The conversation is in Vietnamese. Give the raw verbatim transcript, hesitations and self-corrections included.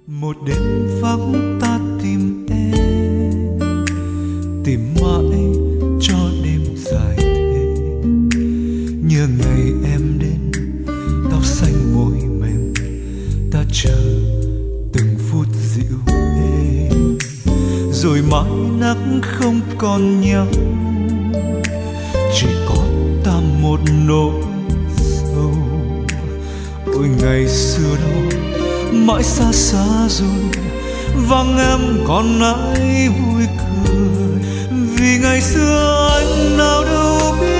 Một đêm vắng ta tìm em, tìm mãi cho đêm dài thế. Như ngày em đến, tóc xanh môi mềm, ta chờ từng phút dịu êm. Rồi mãi nắng không còn nhau, chỉ có ta một nỗi sâu. Ôi ngày xưa đâu mãi xa xa rồi, vắng em còn ai vui cười. Vì ngày xưa anh nào đâu biết